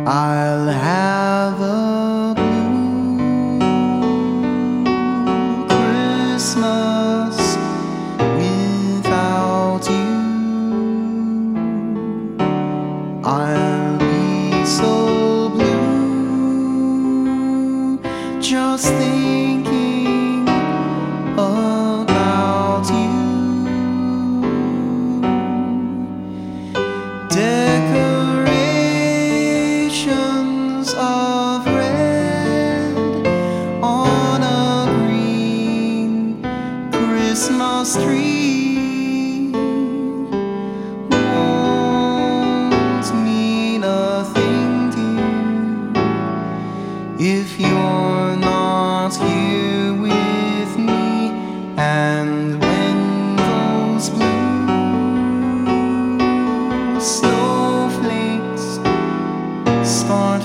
I'll have a blue Christmas without you. I'll be so blue just thinking about you. Decorations of red on a green Christmas tree won't mean a thing to you if you're not here with me. And when those blue snowflakes start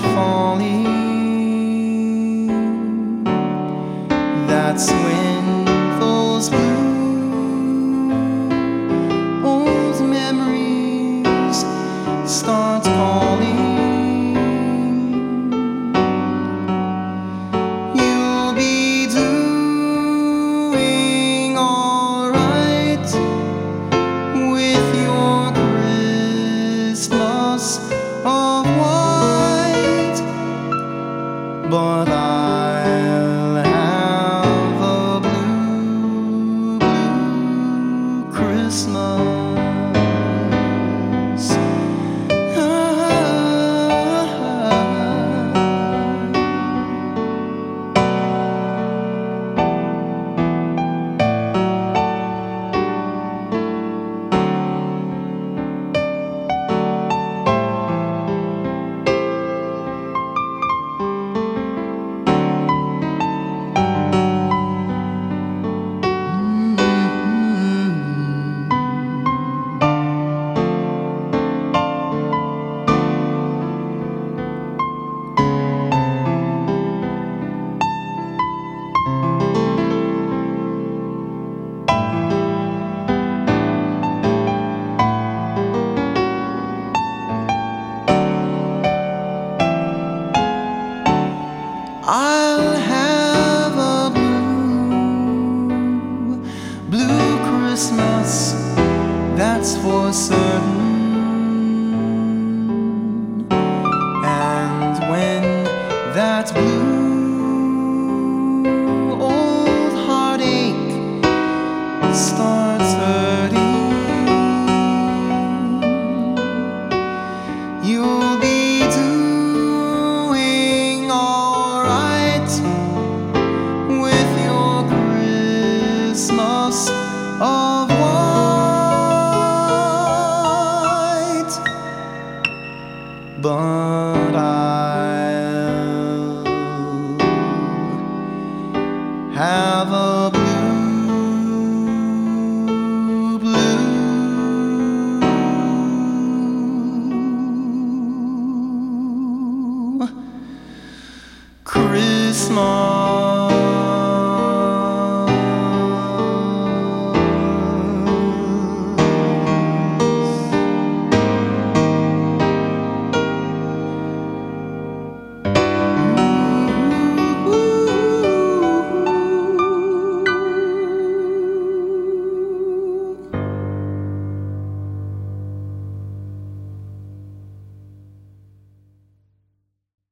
falling, that's when those blue old memories start calling. You'll be doing alright with your Christmas of white, but I'll have a blue, blue Christmas. I'll have a blue, blue Christmas, that's for certain. And when that blue old heartache starts hurting, you'll be doing alright with your Christmas of white, but I'll have a blue, blue Christmas.